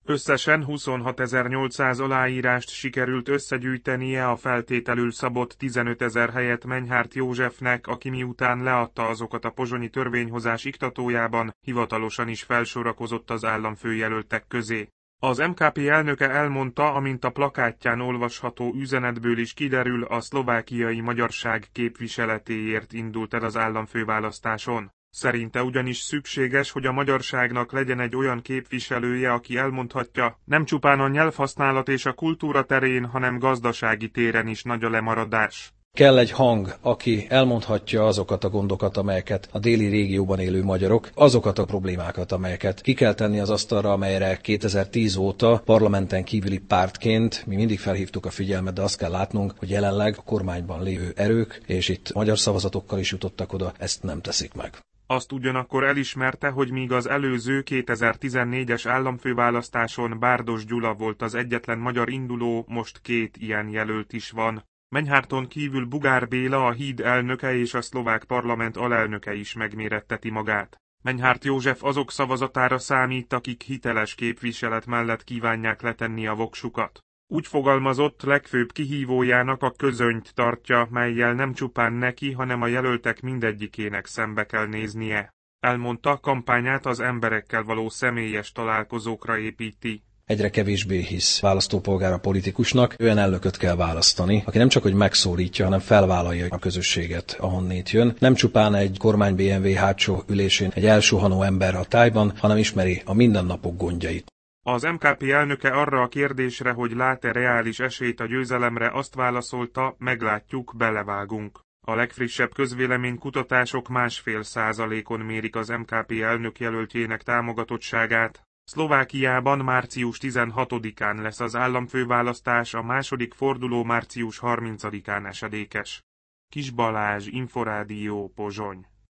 Összesen 26.800 aláírást sikerült összegyűjtenie a feltételül szabott 15.000 helyett Menyhárt Józsefnek, aki miután leadta azokat a pozsonyi törvényhozás iktatójában, hivatalosan is felsorakozott az államfőjelöltek közé. Az MKP elnöke elmondta, amint a plakátján olvasható üzenetből is kiderül, a szlovákiai magyarság képviseletéért indult el az államfőválasztáson. Szerinte ugyanis szükséges, hogy a magyarságnak legyen egy olyan képviselője, aki elmondhatja, nem csupán a nyelvhasználat és a kultúra terén, hanem gazdasági téren is nagy a lemaradás. Kell egy hang, aki elmondhatja azokat a gondokat, amelyeket a déli régióban élő magyarok, azokat a problémákat, amelyeket ki kell tenni az asztalra, amelyre 2010 óta parlamenten kívüli pártként mi mindig felhívtuk a figyelmet, de azt kell látnunk, hogy jelenleg a kormányban lévő erők, és itt magyar szavazatokkal is jutottak oda, ezt nem teszik meg. Azt ugyanakkor elismerte, hogy míg az előző 2014-es államfőválasztáson Bárdos Gyula volt az egyetlen magyar induló, most 2 ilyen jelölt is van. Menyhárton kívül Bugár Béla, a Híd elnöke és a szlovák parlament alelnöke is megméretteti magát. Menyhárt József azok szavazatára számít, akik hiteles képviselet mellett kívánják letenni a voksukat. Úgy fogalmazott, legfőbb kihívójának a közönyt tartja, mellyel nem csupán neki, hanem a jelöltek mindegyikének szembe kell néznie. Elmondta, kampányát az emberekkel való személyes találkozókra építi. Egyre kevésbé hisz választópolgár a politikusnak, olyan elnököt kell választani, aki nem csak hogy megszólítja, hanem felvállalja a közösséget, ahonnét jön. Nem csupán egy kormány BMW hátsó ülésén egy elsuhanó ember a tájban, hanem ismeri a mindennapok gondjait. Az MKP elnöke arra a kérdésre, hogy lát-e reális esélyt a győzelemre, azt válaszolta, meglátjuk, belevágunk. A legfrissebb közvéleménykutatások 1,5%-on mérik az MKP elnök jelöltjének támogatottságát. Szlovákiában március 16-án lesz az államfőválasztás, a második forduló március 30-án esedékes. Kis Balázs, Inforádió, Pozsony.